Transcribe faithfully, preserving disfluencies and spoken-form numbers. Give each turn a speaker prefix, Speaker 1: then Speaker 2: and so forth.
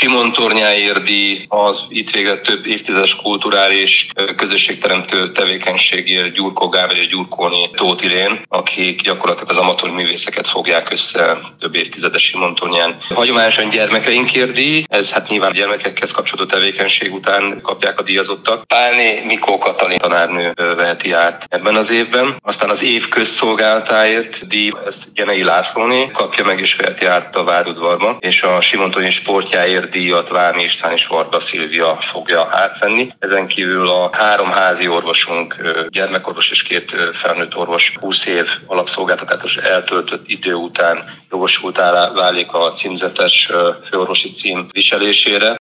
Speaker 1: Simon Tornyáér díj az itt végzett több évtizedes kulturális közösségteremtő tevékenységért Gyurkó Gábor és Gyurkóné Tóth Irén, akik gyakorlatilag az amatőr művészeket fogják össze több évtizedes Simon Tornyán. Hagyományosan gyermekeinkért díj, ez hát nyilván gyermekekhez kapcsolódó tevékenység után kapják a díjazottak. Pálné Mikó Katalin tanárnő veheti át ebben az évben. Aztán az év közszolgálatáért díj, ez Genei Lászlóné kapja meg és veheti át a Várudvarba, és a Simon Tornyi sportjáért díjat Vámi István és Varga Szilvia fogja átvenni. Ezen kívül a három házi orvosunk, gyermekorvos és két felnőtt orvos húsz év alapszolgáltatás eltöltött idő után jogosultá válik a címzetes főorvosi cím viselésére.